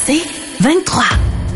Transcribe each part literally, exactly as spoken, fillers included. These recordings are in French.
C'est vingt-trois.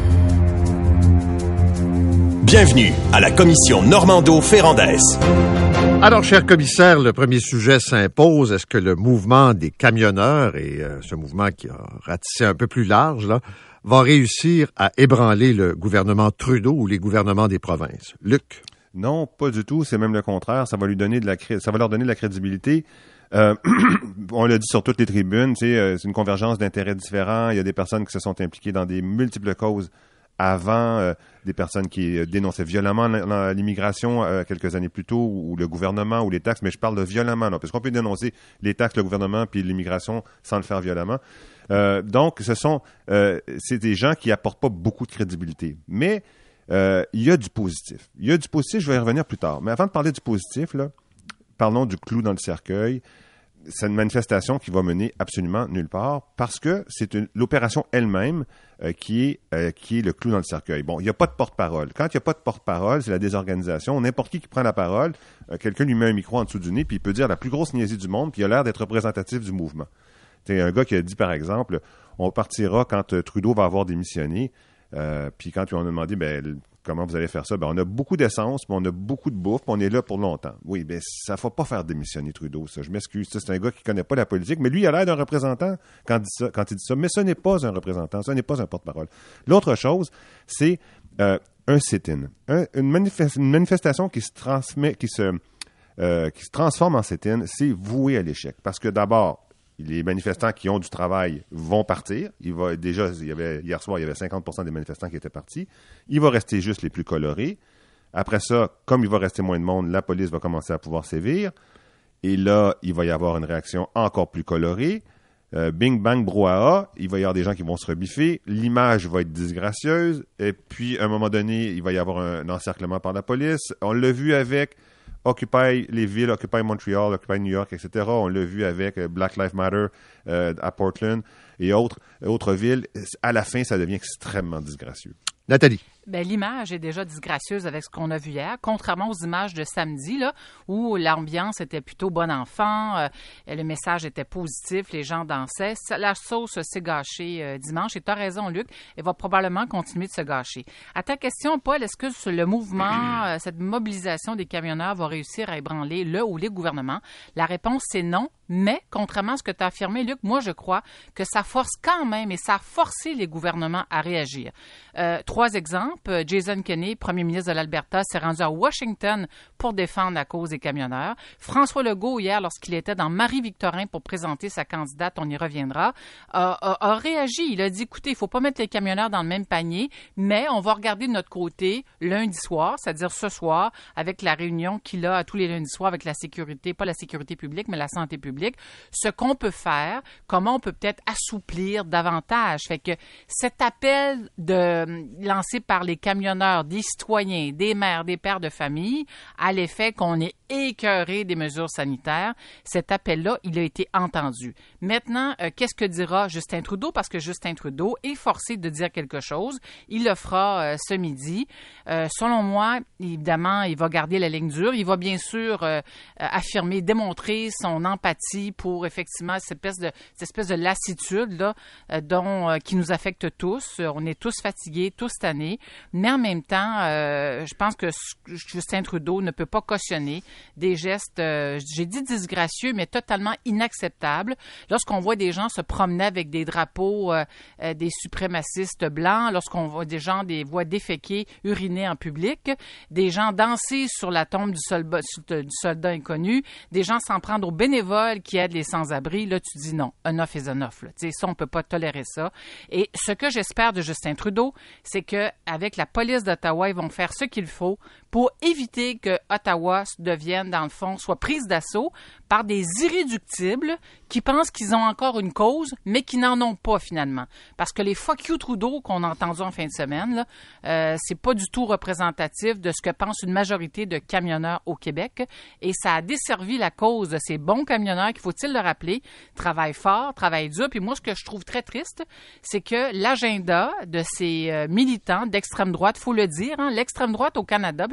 Bienvenue à la commission Normando-Ferrandez. Alors, cher commissaire, le premier sujet s'impose. Est-ce que le mouvement des camionneurs, et euh, ce mouvement qui a ratissé un peu plus large, là, va réussir à ébranler le gouvernement Trudeau ou les gouvernements des provinces? Luc? Non, pas du tout. C'est même le contraire. Ça va lui donner de la cré... ça va leur donner de la crédibilité. Euh, on l'a dit sur toutes les tribunes, tu sais, euh, c'est une convergence d'intérêts différents. Il y a des personnes qui se sont impliquées dans des multiples causes avant, euh, des personnes qui euh, dénonçaient violemment l'immigration euh, quelques années plus tôt, ou, ou le gouvernement, ou les taxes, mais je parle de violemment, là, parce qu'on peut dénoncer les taxes, le gouvernement, puis l'immigration sans le faire violemment. Euh, donc, ce sont, euh, c'est des gens qui apportent pas beaucoup de crédibilité. Mais euh, il y a du positif. Il y a du positif, je vais y revenir plus tard. Mais avant de parler du positif, là, parlons du clou dans le cercueil. C'est une manifestation qui va mener absolument nulle part parce que c'est une, l'opération elle-même euh, qui, est, euh, qui est le clou dans le cercueil. Bon, il n'y a pas de porte-parole. Quand il n'y a pas de porte-parole, c'est la désorganisation. N'importe qui qui prend la parole, euh, quelqu'un lui met un micro en dessous du nez, puis il peut dire la plus grosse niaiserie du monde, puis il a l'air d'être représentatif du mouvement. C'est un gars qui a dit, par exemple, on partira quand euh, Trudeau va avoir démissionné, euh, puis quand on a demandé, ben, comment vous allez faire ça? Ben, on a beaucoup d'essence, puis on a beaucoup de bouffe, puis on est là pour longtemps. Oui, bien, ça ne faut pas faire démissionner Trudeau, ça. Je m'excuse. Ça, c'est un gars qui ne connaît pas la politique, mais lui, il a l'air d'un représentant quand il dit ça. Quand il dit ça. Mais ce n'est pas un représentant, ce n'est pas un porte-parole. L'autre chose, c'est euh, un sit-in. Un, une, manifest- une manifestation qui se transmet, qui se, euh, qui se transforme en sit-in, c'est voué à l'échec. Parce que d'abord, les manifestants qui ont du travail vont partir. Il va, déjà, il y avait, hier soir, il y avait cinquante pour cent des manifestants qui étaient partis. Il va rester juste les plus colorés. Après ça, comme il va rester moins de monde, la police va commencer à pouvoir sévir. Et là, il va y avoir une réaction encore plus colorée. Euh, bing, bang, brouhaha. Il va y avoir des gens qui vont se rebiffer. L'image va être disgracieuse. Et puis, à un moment donné, il va y avoir un, un encerclement par la police. On l'a vu avec Occupy les villes, Occupy Montreal, Occupy New York, et cetera. On l'a vu avec Black Lives Matter euh, à Portland et autres, autres villes. À la fin, ça devient extrêmement disgracieux. Nathalie? Bien, l'image est déjà disgracieuse avec ce qu'on a vu hier, contrairement aux images de samedi, là, où l'ambiance était plutôt bon enfant, euh, le message était positif, les gens dansaient. La sauce s'est gâchée euh, dimanche, et tu as raison, Luc, elle va probablement continuer de se gâcher. À ta question, Paul, est-ce que le mouvement, euh, cette mobilisation des camionneurs va réussir à ébranler le ou les gouvernements? La réponse, c'est non, mais contrairement à ce que tu as affirmé, Luc, moi, je crois que ça force quand même, et ça a forcé les gouvernements à réagir. Euh, trois exemples. Jason Kenney, premier ministre de l'Alberta, s'est rendu à Washington pour défendre la cause des camionneurs. François Legault, hier, lorsqu'il était dans Marie-Victorin pour présenter sa candidate, on y reviendra, a, a, a réagi. Il a dit, écoutez, il ne faut pas mettre les camionneurs dans le même panier, mais on va regarder de notre côté lundi soir, c'est-à-dire ce soir, avec la réunion qu'il a tous les lundis soirs avec la sécurité, pas la sécurité publique, mais la santé publique, ce qu'on peut faire, comment on peut peut-être assouplir davantage. Fait que cet appel de, lancé par les camionneurs, des citoyens, des mères, des pères de famille, à l'effet qu'on est écœuré des mesures sanitaires. Cet appel-là, il a été entendu. Maintenant, euh, qu'est-ce que dira Justin Trudeau? Parce que Justin Trudeau est forcé de dire quelque chose. Il le fera euh, ce midi. Euh, selon moi, évidemment, il va garder la ligne dure. Il va bien sûr euh, affirmer, démontrer son empathie pour effectivement cette espèce de, cette espèce de lassitude là, euh, dont, euh, qui nous affecte tous. On est tous fatigués, tous tannés. Mais en même temps, euh, je pense que Justin Trudeau ne peut pas cautionner des gestes, euh, j'ai dit disgracieux, mais totalement inacceptables. Lorsqu'on voit des gens se promener avec des drapeaux euh, euh, des suprémacistes blancs, lorsqu'on voit des gens des voix déféquer, uriner en public, des gens danser sur la tombe du soldat, du soldat inconnu, des gens s'en prendre aux bénévoles qui aident les sans-abri, là, tu dis non, enough is enough. Là. Ça, on ne peut pas tolérer ça. Et ce que j'espère de Justin Trudeau, c'est qu'avec la police d'Ottawa, ils vont faire ce qu'il faut pour éviter que Ottawa devienne, dans le fond, soit prise d'assaut par des irréductibles qui pensent qu'ils ont encore une cause, mais qui n'en ont pas finalement. Parce que les fuck you Trudeau qu'on a entendus en fin de semaine, là, euh, c'est pas du tout représentatif de ce que pense une majorité de camionneurs au Québec. Et ça a desservi la cause de ces bons camionneurs qui, faut-il le rappeler, travaillent fort, travaillent dur. Puis moi, ce que je trouve très triste, c'est que l'agenda de ces euh, militants d'extrême droite, faut le dire, hein, l'extrême droite au Canada, puis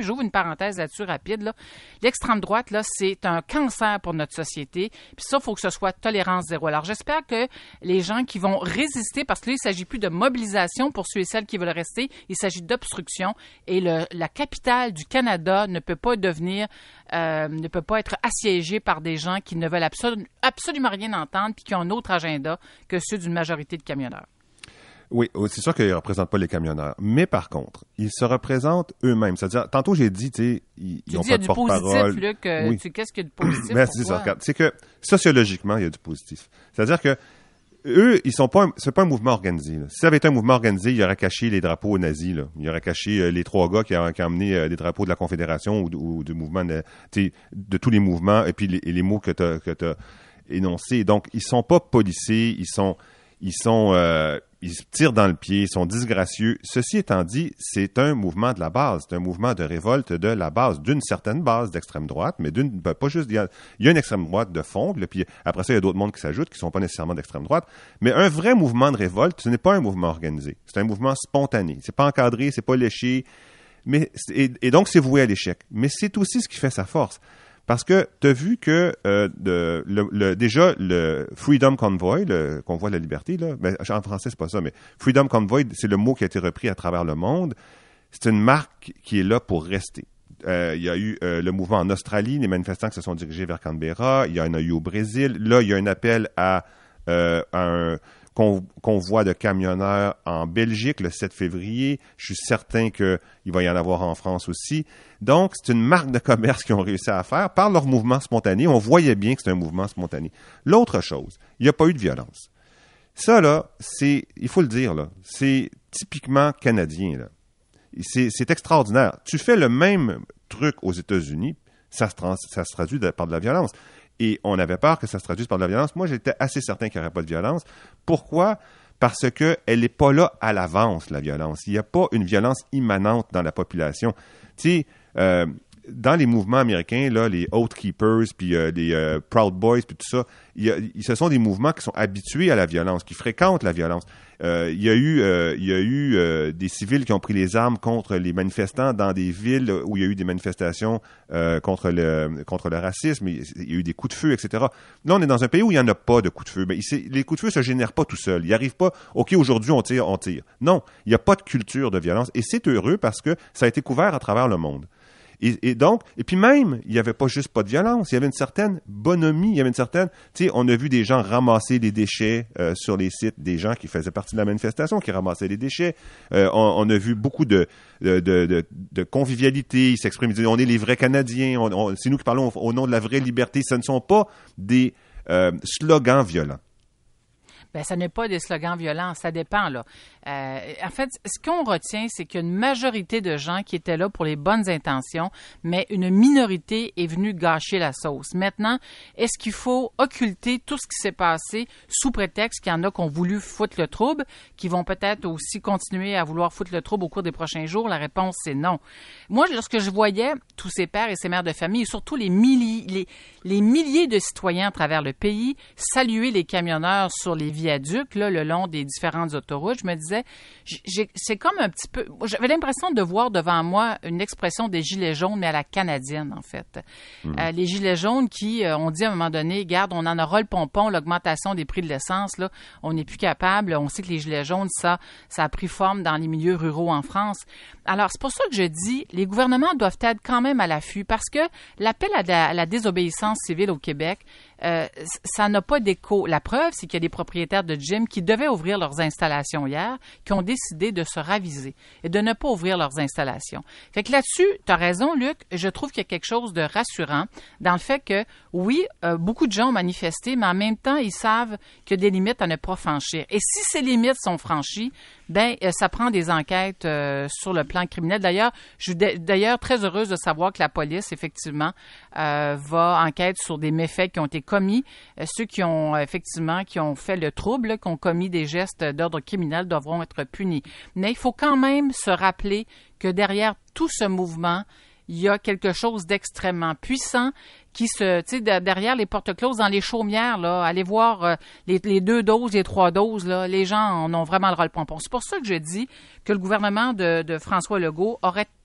j'ouvre une parenthèse là-dessus rapide, là. L'extrême droite, là, c'est un cancer pour notre société. Puis ça, il faut que ce soit tolérance zéro. Alors, j'espère que les gens qui vont résister, parce que là, il ne s'agit plus de mobilisation pour ceux et celles qui veulent rester, il s'agit d'obstruction. Et le, la capitale du Canada ne peut pas devenir, euh, ne peut pas être assiégée par des gens qui ne veulent absolu- absolument rien entendre puis qui ont un autre agenda que ceux d'une majorité de camionneurs. Oui, c'est sûr qu'ils ne représentent pas les camionneurs. Mais par contre, ils se représentent eux-mêmes. C'est-à-dire, tantôt j'ai dit, tu sais, ils n'ont pas de porte-parole. Tu dis, il y a du positif, Luc. Euh, oui. tu, qu'est-ce qu'il y a de positif? Ben, c'est ça, regarde. C'est que, sociologiquement, il y a du positif. C'est-à-dire que, eux, ils sont pas, un, c'est pas un mouvement organisé, là. Si ça avait été un mouvement organisé, il aurait caché les drapeaux nazis, là. Il aurait caché euh, les trois gars qui ont, qui ont amené euh, les drapeaux de la Confédération ou, ou du mouvement, de, de tous les mouvements, et puis les, et les mots que tu as, que t'as énoncés. Donc, ils sont pas policés, ils sont, ils sont, euh, ils se tirent dans le pied, ils sont disgracieux. Ceci étant dit, c'est un mouvement de la base, c'est un mouvement de révolte de la base, d'une certaine base d'extrême droite, mais d'une, ben, pas juste, il y, a, il y a une extrême droite de fond, là, puis après ça, il y a d'autres mondes qui s'ajoutent, qui sont pas nécessairement d'extrême droite, mais un vrai mouvement de révolte, ce n'est pas un mouvement organisé, c'est un mouvement spontané, c'est pas encadré, c'est pas léché, mais, et, et donc c'est voué à l'échec. Mais c'est aussi ce qui fait sa force. Parce que tu as vu que euh, de, le, le, déjà le Freedom Convoy, le convoi de la liberté, là, ben, en français c'est pas ça, mais Freedom Convoy, c'est le mot qui a été repris à travers le monde. C'est une marque qui est là pour rester. Euh, il y a eu euh, le mouvement en Australie, les manifestants qui se sont dirigés vers Canberra. Il y en a eu au Brésil. Là, il y a un appel à, euh, à un convoi de camionneurs en Belgique le sept février. Je suis certain qu'il va y en avoir en France aussi. Donc, c'est une marque de commerce qu'ils ont réussi à faire par leur mouvement spontané. On voyait bien que c'est un mouvement spontané. L'autre chose, il n'y a pas eu de violence. Ça, là, c'est, il faut le dire, là, c'est typiquement canadien, là. C'est, c'est extraordinaire. Tu fais le même truc aux États-Unis, ça se, trans, ça se traduit de, par de la violence. Et on avait peur que ça se traduise par de la violence. Moi, j'étais assez certain qu'il n'y aurait pas de violence. Pourquoi? Parce qu'elle n'est pas là à l'avance, la violence. Il n'y a pas une violence immanente dans la population. Tu sais, euh, dans les mouvements américains, là, les Oath Keepers, puis euh, les euh, Proud Boys, puis tout ça, il y a, il, ce sont des mouvements qui sont habitués à la violence, qui fréquentent la violence. Euh, il y a eu, euh, il y a eu euh, des civils qui ont pris les armes contre les manifestants dans des villes où il y a eu des manifestations euh, contre le contre le racisme. Il y a eu des coups de feu, et cetera. Là, on est dans un pays où il n'y en a pas de coups de feu. Mais il, les coups de feu se génèrent pas tout seuls. Ils n'arrivent pas, OK, aujourd'hui, on tire, on tire. Non, il n'y a pas de culture de violence. Et c'est heureux parce que ça a été couvert à travers le monde. Et, et donc, et puis même, il n'y avait pas juste pas de violence, il y avait une certaine bonhomie, il y avait une certaine, tu sais, on a vu des gens ramasser des déchets euh, sur les sites, des gens qui faisaient partie de la manifestation, qui ramassaient les déchets. Euh, on, on a vu beaucoup de, de, de, de, de convivialité, ils s'expriment, ils disent, on est les vrais Canadiens, on, on, c'est nous qui parlons au, au nom de la vraie liberté. Ce ne sont pas des euh, slogans violents. Bien, ça n'est pas des slogans violents, ça dépend, là. Euh, en fait, ce qu'on retient, c'est qu'il y a une majorité de gens qui étaient là pour les bonnes intentions, mais une minorité est venue gâcher la sauce. Maintenant, est-ce qu'il faut occulter tout ce qui s'est passé sous prétexte qu'il y en a qui ont voulu foutre le trouble, qui vont peut-être aussi continuer à vouloir foutre le trouble au cours des prochains jours? La réponse, c'est non. Moi, lorsque je voyais tous ces pères et ces mères de famille, et surtout les milliers, les, les milliers de citoyens à travers le pays, saluer les camionneurs sur les viaducs, là, le long des différentes autoroutes, je me disais, j'ai, c'est comme un petit peu... J'avais l'impression de voir devant moi une expression des gilets jaunes, mais à la canadienne, en fait. Mmh. Euh, les gilets jaunes qui euh, ont dit à un moment donné, regarde, on en aura le pompon, l'augmentation des prix de l'essence, là, on n'est plus capable. On sait que les gilets jaunes, ça, ça a pris forme dans les milieux ruraux en France. Alors, c'est pour ça que je dis, les gouvernements doivent être quand même à l'affût, parce que l'appel à la, à la désobéissance civile au Québec, euh, ça n'a pas d'écho. La preuve, c'est qu'il y a des propriétaires de gym qui devaient ouvrir leurs installations hier, qui ont décidé de se raviser et de ne pas ouvrir leurs installations. Fait que là-dessus, tu as raison, Luc, je trouve qu'il y a quelque chose de rassurant dans le fait que, oui, euh, beaucoup de gens ont manifesté, mais en même temps, ils savent qu'il y a des limites à ne pas franchir. Et si ces limites sont franchies, ben euh, ça prend des enquêtes euh, sur le plan criminel. D'ailleurs, je suis d- d'ailleurs très heureuse de savoir que la police, effectivement, euh, va enquête sur des méfaits qui ont été commis. Euh, ceux qui ont, effectivement, qui ont fait le trouble, là, qui ont commis des gestes d'ordre criminel devront être punis. Mais il faut quand même se rappeler que derrière tout ce mouvement, il y a quelque chose d'extrêmement puissant qui se, tu sais, derrière les portes closes, dans les chaumières, là, allez voir euh, les, les deux doses, les trois doses, là, les gens en ont vraiment le ras-le-pompon. C'est pour ça que je dis que le gouvernement de, de François Legault aurait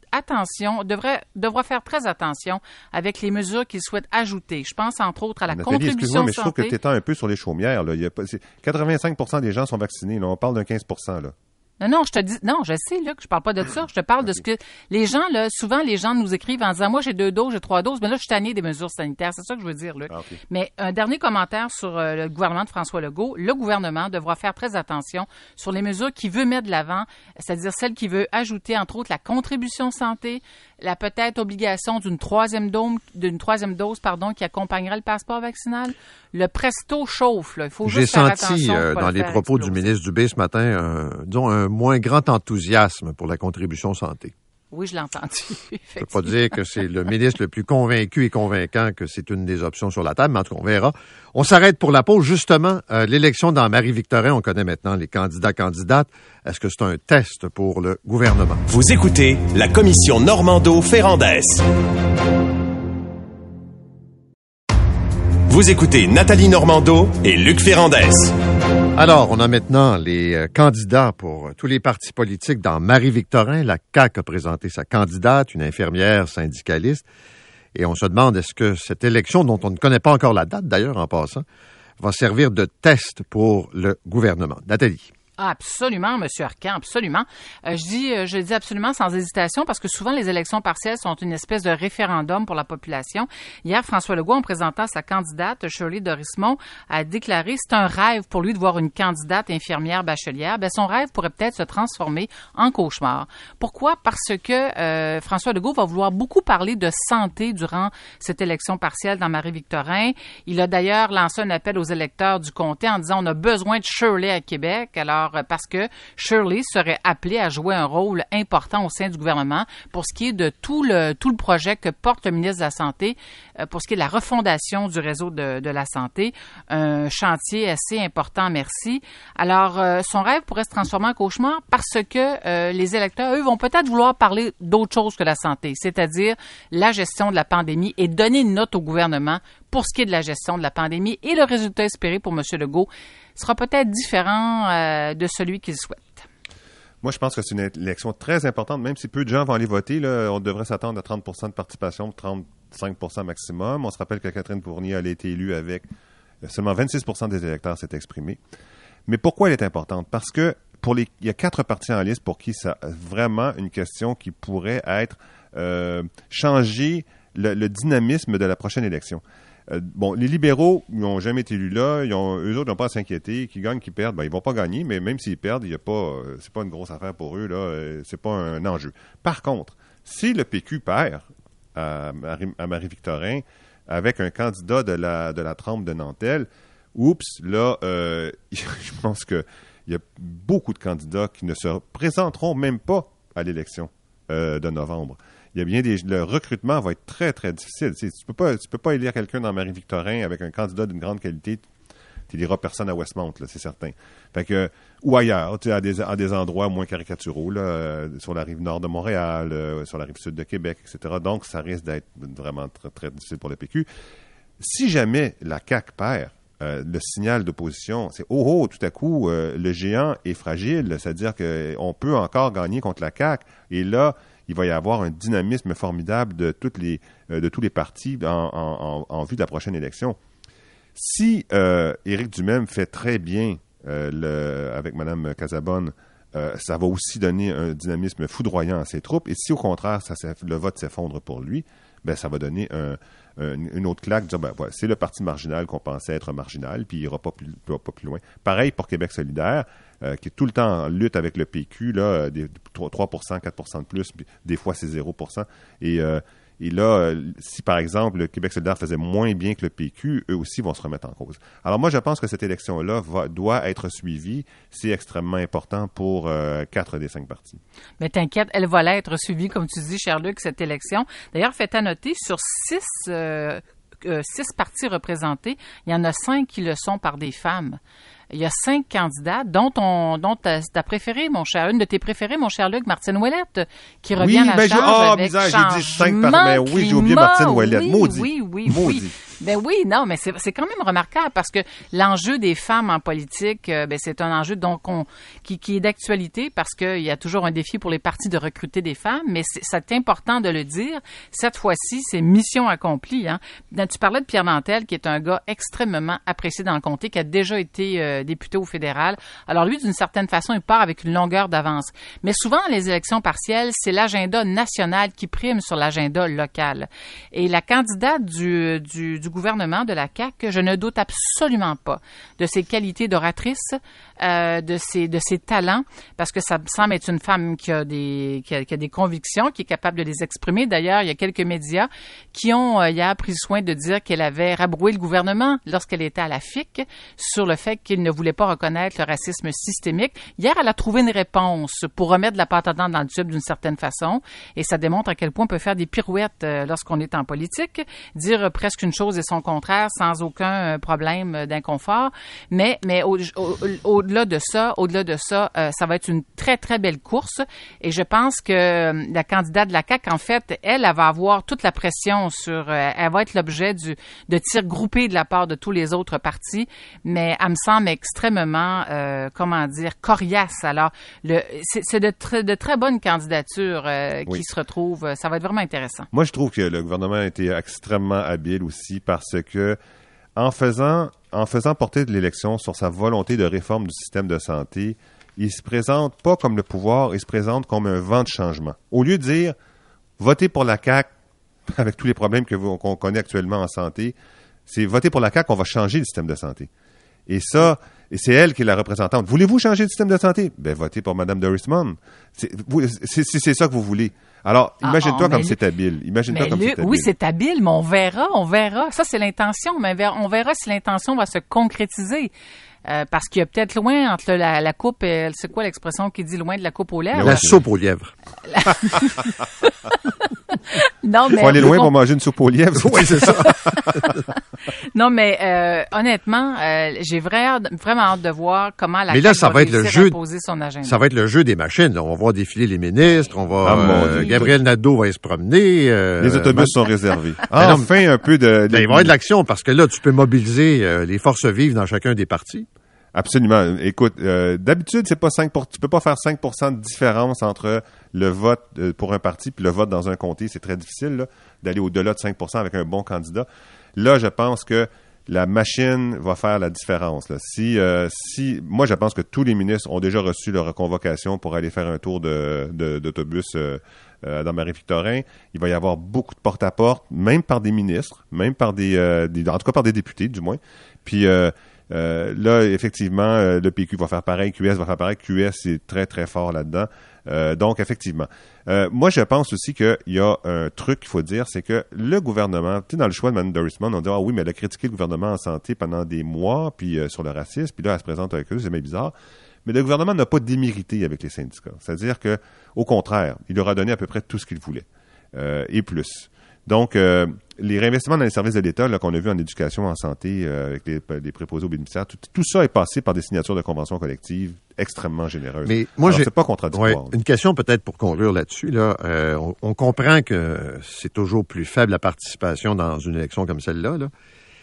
attention, devrait, devra faire très attention avec les mesures qu'il souhaite ajouter. Je pense, entre autres, à la Nathalie, contribution excuse-moi, mais je trouve santé. que tu étends un peu sur les chaumières. Là. Il y a pas, c'est, quatre-vingt-cinq pour cent des gens sont vaccinés. Là. On parle d'un quinze pour cent. Là. Non, non, je te dis, non, je sais, là, que je parle pas de ça. Je te parle de ce que les gens, là, souvent, les gens nous écrivent en disant, moi, j'ai deux doses, j'ai trois doses, mais là, je suis tanné des mesures sanitaires. C'est ça que je veux dire, Luc. Ah, okay. Mais un dernier commentaire sur euh, le gouvernement de François Legault. Le gouvernement devra faire très attention sur les mesures qu'il veut mettre de l'avant, c'est-à-dire celles qu'il veut ajouter, entre autres, la contribution santé, la peut-être obligation d'une troisième dose, d'une troisième dose, pardon, qui accompagnerait le passeport vaccinal. Le presto chauffe, là. Il faut J'ai juste faire senti attention euh, de pas dans le les faire propos exploser. du ministre Dubé ce matin, euh, disons, un moins grand enthousiasme pour la contribution santé. Oui, je l'ai entendu. Je ne peux pas dire que c'est le ministre le plus convaincu et convaincant que c'est une des options sur la table, mais en tout cas, on verra. On s'arrête pour la pause. Justement, euh, l'élection dans Marie-Victorin, on connaît maintenant les candidats-candidates. Est-ce que c'est un test pour le gouvernement? Vous écoutez la commission Normando-Ferrandez. Vous écoutez Nathalie Normando et Luc Ferrandez. Alors, on a maintenant les euh, candidats pour euh, tous les partis politiques dans Marie-Victorin. La C A Q a présenté sa candidate, une infirmière syndicaliste. Et on se demande, est-ce que cette élection, dont on ne connaît pas encore la date d'ailleurs en passant, va servir de test pour le gouvernement? Nathalie. Ah, absolument, M. Arcan, absolument. Euh, je dis, euh, je dis absolument sans hésitation parce que souvent les élections partielles sont une espèce de référendum pour la population. Hier, François Legault, en présentant sa candidate, Shirley Dorismont, a déclaré c'est un rêve pour lui de voir une candidate infirmière bachelière. Ben, son rêve pourrait peut-être se transformer en cauchemar. Pourquoi? Parce que euh, François Legault va vouloir beaucoup parler de santé durant cette élection partielle dans Marie-Victorin. Il a d'ailleurs lancé un appel aux électeurs du comté en disant on a besoin de Shirley à Québec. Alors, parce que Shirley serait appelée à jouer un rôle important au sein du gouvernement pour ce qui est de tout le tout le projet que porte le ministre de la Santé, euh, pour ce qui est de la refondation du réseau de, de la santé. Un chantier assez important, merci. Alors, euh, son rêve pourrait se transformer en cauchemar parce que euh, les électeurs, eux, vont peut-être vouloir parler d'autre chose que la santé, c'est-à-dire la gestion de la pandémie et donner une note au gouvernement pour ce qui est de la gestion de la pandémie. Et le résultat espéré pour M. Legault sera peut-être différent euh, de celui qu'il souhaite. Moi, je pense que c'est une élection très importante, même si peu de gens vont aller voter. Là, on devrait s'attendre à trente pour cent de participation, trente-cinq pour cent maximum. On se rappelle que Catherine Fournier elle a été élue avec seulement vingt-six pour cent des électeurs s'est exprimé. Mais pourquoi elle est importante? Parce que pour les, il y a quatre partis en liste pour qui c'est vraiment une question qui pourrait être euh, changer le, le dynamisme de la prochaine élection. Euh, bon, les libéraux, ils n'ont jamais été élus là. Ils ont, eux autres n'ont pas à s'inquiéter. Qu'ils gagnent, qu'ils perdent, ben, ils vont pas gagner. Mais même s'ils perdent, il y a pas, euh, c'est pas une grosse affaire pour eux là. Euh, c'est pas un, un enjeu. Par contre, si le P Q perd à, à Marie-Victorin avec un candidat de la de la trempe de Nantel, oups, là, euh, je pense que il y a beaucoup de candidats qui ne se présenteront même pas à l'élection euh, de novembre. Il y a bien des, le recrutement va être très, très difficile. Tu sais, peux pas, tu peux pas élire quelqu'un dans Marie-Victorin avec un candidat d'une grande qualité. Tu n'iras personne à Westmount, là, c'est certain. Fait que, ou ailleurs, tu sais, à des, à des endroits moins caricaturaux, là, euh, sur la rive nord de Montréal, euh, sur la rive sud de Québec, et cetera. Donc, ça risque d'être vraiment très, très difficile pour le P Q. Si jamais la C A Q perd, euh, le signal d'opposition, c'est oh, oh, tout à coup, euh, le géant est fragile. C'est-à-dire qu'on peut encore gagner contre la C A Q. Et là, il va y avoir un dynamisme formidable de, toutes les, euh, de tous les partis en, en, en, en vue de la prochaine élection. Si euh, Éric Duhem fait très bien euh, le, avec Mme Casabonne, euh, ça va aussi donner un dynamisme foudroyant à ses troupes. Et si au contraire, ça, le vote s'effondre pour lui, ben, ça va donner un, un, une autre claque, dire ben, voilà, c'est le parti marginal qu'on pensait être marginal, puis il n'ira pas plus, pas, pas plus loin. Pareil pour Québec solidaire, euh, qui est tout le temps en lutte avec le P Q, là, des trois pour cent, quatre pour cent de plus, puis des fois c'est zéro pour cent. Et, euh, et là, si par exemple le Québec solidaire faisait moins bien que le P Q, eux aussi vont se remettre en cause. Alors moi, je pense que cette élection-là va, doit être suivie. C'est extrêmement important pour euh, quatre des cinq partis. Mais t'inquiète, elle va l'être suivie, comme tu dis, cher Luc, cette élection. D'ailleurs, faites à noter, sur six, euh, euh, six partis représentés, il y en a cinq qui le sont par des femmes. Il y a cinq candidats, dont on, dont t'as, t'as préféré, mon cher, une de tes préférées, mon cher Luc, Martine Ouellette, qui revient oui, à la ben charge je, oh, avec misère, changement j'ai dit cinq par, mais oui, j'ai oublié Martine Ouellette, oui, maudit. Oui, oui, maudit. oui. Ben oui, non, mais c'est, c'est quand même remarquable parce que l'enjeu des femmes en politique, euh, ben c'est un enjeu donc on, qui, qui est d'actualité parce qu'il y a toujours un défi pour les partis de recruter des femmes, mais c'est, c'est important de le dire. Cette fois-ci, c'est mission accomplie. Hein. Tu parlais de Pierre Nantel, qui est un gars extrêmement apprécié dans le comté, qui a déjà été euh, député au fédéral. Alors lui, d'une certaine façon, il part avec une longueur d'avance. Mais souvent, dans les élections partielles, c'est l'agenda national qui prime sur l'agenda local. Et la candidate du, du, du gouvernement de la C A Q, je ne doute absolument pas de ses qualités d'oratrice, euh, de ses de ses talents, parce que ça me semble être une femme qui a des qui a, qui a des convictions, qui est capable de les exprimer. D'ailleurs, il y a quelques médias qui ont euh, hier pris soin de dire qu'elle avait rabroué le gouvernement lorsqu'elle était à la F I C sur le fait qu'il ne voulait pas reconnaître le racisme systémique. Hier, elle a trouvé une réponse pour remettre de la pâte à dents dans le tube d'une certaine façon, et ça démontre à quel point on peut faire des pirouettes euh, lorsqu'on est en politique, dire euh, presque une chose et son contraire sans aucun euh, problème euh, d'inconfort. Mais mais au, au, au-delà de ça, au-delà de ça, euh, ça va être une très très belle course, et je pense que euh, la candidate de la C A Q, en fait, elle, elle va avoir toute la pression sur, euh, elle va être l'objet du de tirs groupés de la part de tous les autres partis, mais elle me semble extrêmement, euh, comment dire, coriace. Alors, le, c'est, c'est de, très, de très bonnes candidatures euh, oui. qui se retrouvent. Ça va être vraiment intéressant. Moi, je trouve que le gouvernement a été extrêmement habile aussi parce que en faisant, en faisant porter de l'élection sur sa volonté de réforme du système de santé, il se présente pas comme le pouvoir, il se présente comme un vent de changement. Au lieu de dire votez pour la C A Q avec tous les problèmes que vous, qu'on connaît actuellement en santé, c'est voter pour la C A Q qu'on va changer le système de santé. Et ça, et c'est elle qui est la représentante. Voulez-vous changer le système de santé? Ben, votez pour Mme Dorismond. C'est, vous, c'est, c'est, c'est ça que vous voulez. Alors, imagine-toi ah, oh, comme c'est habile. Imagine-toi comme lui, c'est habile. Oui, c'est habile, mais on verra, on verra. Ça, c'est l'intention, mais on verra si l'intention va se concrétiser. Euh, parce qu'il y a peut-être loin entre la, la coupe et... C'est quoi l'expression qui dit loin de la coupe aux lèvres? La soupe aux lièvres. Non, mais... Il faut aller loin on... pour manger une soupe aux lièvres. Oui, c'est ça. Non, mais euh, honnêtement, euh, j'ai vraiment, vraiment hâte de voir comment la mais là, ça va, va être le jeu, imposer son agenda. Ça va être le jeu des machines. On va voir défiler les ministres, on va... Ah, euh, Gabriel Nadeau va se promener. Euh, les autobus sont réservés. Ah, enfin, un peu de... de... Ben, il va y avoir de l'action parce que là, tu peux mobiliser euh, les forces vives dans chacun des partis. Absolument. Écoute, euh, d'habitude, c'est pas cinq pour... tu peux pas faire cinq pour cent de différence entre le vote euh, pour un parti puis le vote dans un comté. C'est très difficile là, d'aller au-delà de cinq pour cent avec un bon candidat. Là, je pense que la machine va faire la différence. Là. Si, euh, si, moi, je pense que tous les ministres ont déjà reçu leur convocation pour aller faire un tour de, de, d'autobus euh, euh, dans Marie-Victorin. Il va y avoir beaucoup de porte-à-porte, même par des ministres, même par des, euh, des en tout cas par des députés, du moins. Puis euh, Euh, là, effectivement, euh, le P Q va faire pareil, Q S va faire pareil. Q S est très, très fort là-dedans. Euh, donc, effectivement. Euh, moi, je pense aussi qu'il y a un truc qu'il faut dire, c'est que le gouvernement, tu sais, dans le choix de Mme Dorismond, on dit « Ah oui, mais elle a critiqué le gouvernement en santé pendant des mois, puis euh, sur le racisme, puis là, elle se présente avec eux, c'est bien bizarre. » Mais le gouvernement n'a pas démérité avec les syndicats. C'est-à-dire que, au contraire, il leur a donné à peu près tout ce qu'il voulait, euh, et plus. Donc, euh, les réinvestissements dans les services de l'État là, qu'on a vu en éducation, en santé, euh, avec les, les préposés aux bénéficiaires, tout, tout ça est passé par des signatures de conventions collectives extrêmement généreuses. Mais moi, Alors, j'ai... c'est pas contradictoire. Ouais, une question peut-être pour conclure là-dessus. Là. Euh, on, on comprend que c'est toujours plus faible la participation dans une élection comme celle-là. Là.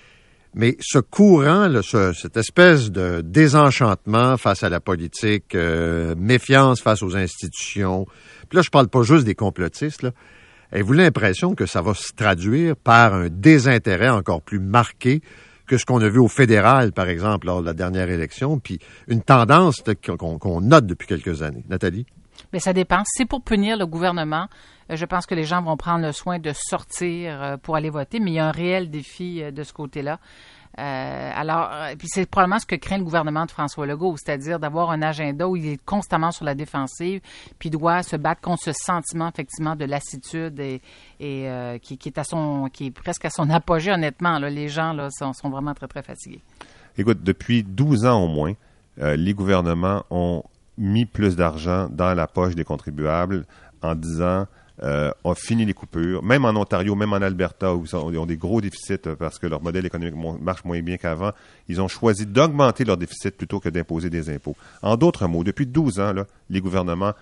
Mais ce courant, là, ce, cette espèce de désenchantement face à la politique, euh, méfiance face aux institutions, puis là, je parle pas juste des complotistes, là. Avez-vous l'impression que ça va se traduire par un désintérêt encore plus marqué que ce qu'on a vu au fédéral, par exemple, lors de la dernière élection, puis une tendance là, qu'on, qu'on note depuis quelques années? Nathalie? Bien, ça dépend. Si c'est pour punir le gouvernement, je pense que les gens vont prendre le soin de sortir pour aller voter, mais il y a un réel défi de ce côté-là. Euh, alors, euh, puis c'est probablement ce que craint le gouvernement de François Legault, c'est-à-dire d'avoir un agenda où il est constamment sur la défensive, puis doit se battre contre ce sentiment effectivement de lassitude et, et euh, qui, qui est à son, qui est presque à son apogée. Honnêtement, là, les gens là sont, sont vraiment très très fatigués. Écoute, depuis douze ans au moins, euh, les gouvernements ont mis plus d'argent dans la poche des contribuables en disant Euh, ont fini les coupures. Même en Ontario, même en Alberta, où ils, sont, ils ont des gros déficits parce que leur modèle économique marche moins bien qu'avant, ils ont choisi d'augmenter leur déficit plutôt que d'imposer des impôts. En d'autres mots, depuis douze ans, là, les gouvernements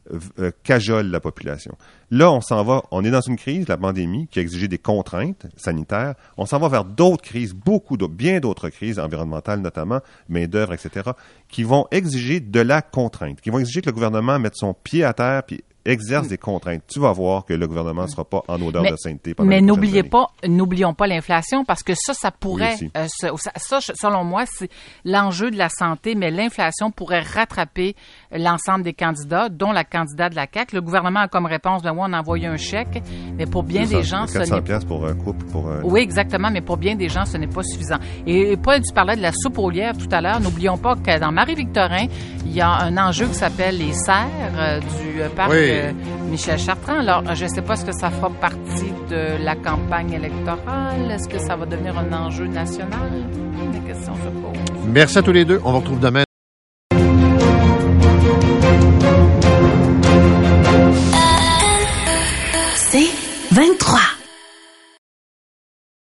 euh, cajole la population. Là, on s'en va, on est dans une crise, la pandémie, qui a exigé des contraintes sanitaires. On s'en va vers d'autres crises, beaucoup d'autres, bien d'autres crises environnementales notamment, main-d'œuvre, et cetera, qui vont exiger de la contrainte, qui vont exiger que le gouvernement mette son pied à terre puis exerce des contraintes. Tu vas voir que le gouvernement ne sera pas en odeur mais, de sainteté pendant mais les n'oubliez années. pas, n'oublions pas l'inflation, parce que ça, ça pourrait, Oui, euh, se, ça, ça, selon moi, c'est l'enjeu de la santé, mais l'inflation pourrait rattraper l'ensemble des candidats, dont la candidate de la C A Q. Le gouvernement a comme réponse, ben oui, on a envoyé un chèque, mais pour bien des gens, ce quatre cents n'est piastres pour un couple, pour un... Oui, exactement, mais pour bien des gens, ce n'est pas suffisant. Et, et Paul, tu parlais de la soupe aux lièvres tout à l'heure. N'oublions pas que dans Marie-Victorin, il y a un enjeu qui s'appelle les serres euh, du euh, parc Oui. euh, Michel Chartrand. Alors, je ne sais pas, est-ce que ça fera partie de la campagne électorale? Est-ce que ça va devenir un enjeu national? La question se pose. Merci à tous les deux. On vous retrouve demain.